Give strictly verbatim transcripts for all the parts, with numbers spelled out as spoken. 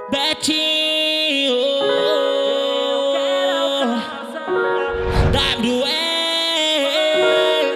Betinho W E.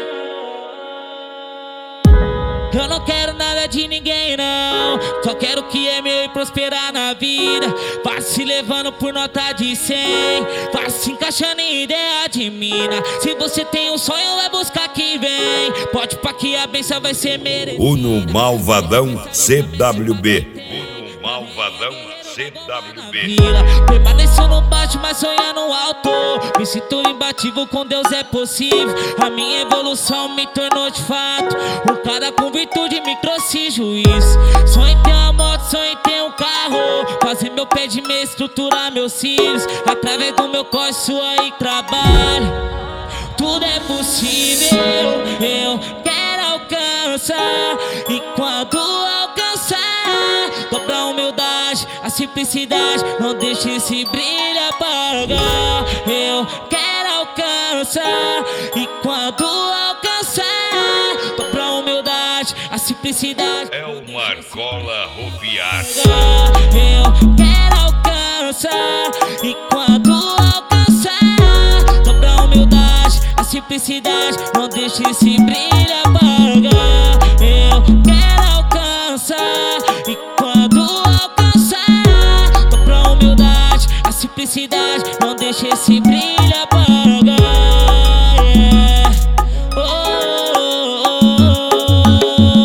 Eu não quero nada de ninguém não, só quero o que é meu e prosperar na vida. Vai se levando por nota de cem, vai se encaixando em ideia de mina. Se você tem um sonho, vai buscar que vem. Pode pá que a benção vai ser merecida. Uno Malvadão C W B. Uno Malvadão C W B. Permaneço no baixo, mas sonhando alto. Me sinto imbatível, com Deus é possível. A minha evolução me tornou de fato um cara com virtude me trouxe juízo. Sonho em ter uma moto, sonho em ter um carro, fazer meu pé de meia, estruturar meus cílios. Através do meu corre, sua e trabalho, tudo é possível. Eu quero alcançar, e quando alcançar, dobra a humildade, a simplicidade, não deixe esse brilho apagar. Eu quero alcançar, e quando alcançar, dobra a humildade, a simplicidade. É o Marcola Roviar. Eu quero alcançar, e quando alcançar, dobra a humildade, a simplicidade, não deixe esse brilho apagar. Eu quero alcançar, e quando alcançar, dobra a humildade, a simplicidade, não deixe esse brilho apagar. Yeah. Oh, oh,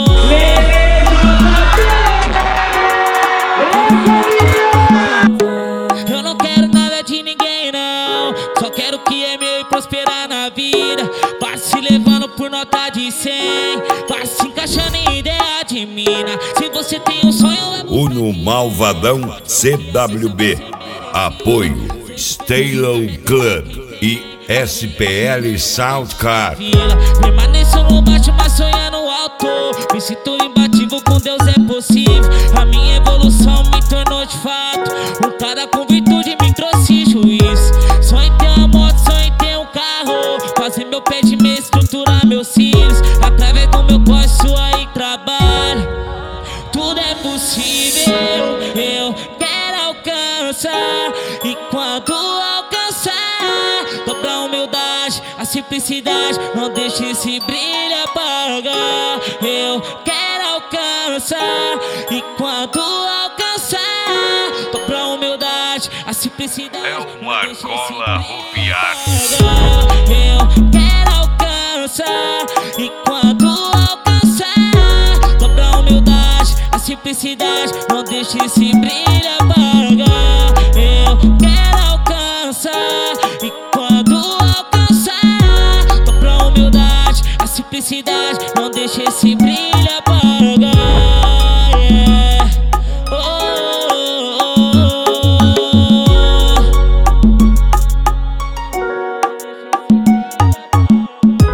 oh. Eu não quero nada de ninguém não, só quero o que é meu e prosperar na vida. Vai se levando por nota de cem, vai se encaixando em ideia de mina. Se você tem um sonho, é Uno Malvadão C W B. Apoio Stalo Club e S P L Soundcar. Permaneço no baixo, mas sonhando alto. Me sinto imbatível, com Deus é possível. A minha evolução me tornou de fato um cara com virtude me trouxe juízo. Sonho em ter uma moto, sonho em ter um carro, fazer meu pé de meia, estruturar meus cílios. Através do meu corre, sua e trabalho, tudo é possível. Eu quero alcançar, e quando alcançar, dobra a humildade, a simplicidade, não deixe esse brilho apagar. Eu quero alcançar, e quando alcançar, dobra a humildade, a simplicidade. É o Marcola Roviar. Eu quero alcançar, e quando alcançar, dobra a humildade, a simplicidade, não deixe esse brilho apagar. Eu quero alcançar, e quando alcançar, dobra a humildade, a simplicidade, não deixe esse brilho apagar. Yeah. Oh, oh,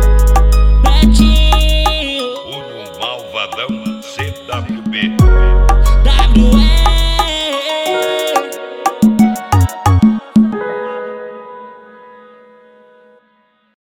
oh. Betinho Uno Malvadão C W B.